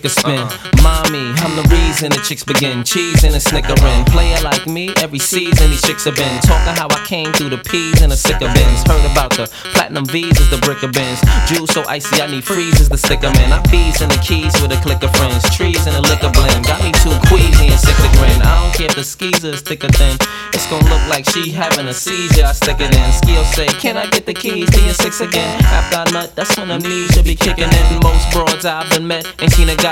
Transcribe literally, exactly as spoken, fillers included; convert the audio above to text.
stick a spin. Mommy, I'm the reason the chicks begin cheesing and snickering. Player like me, every season these chicks have been talking how I came through the P's and the sicker bins. Heard about the platinum V's as the brick of bins. Jewels so icy, I need freezes to stick 'em in. I bees in the keys with a click of friends. Trees in a liquor blend. Got me too queasy and sick to grin. I don't care if the skis is thicker thin. It's gonna look like she having a seizure. I stick it in. Skill say, can I get the keys to your six again? After I nut, that's when the knees should be kicking in. Most broads I've been met ain't seen a guy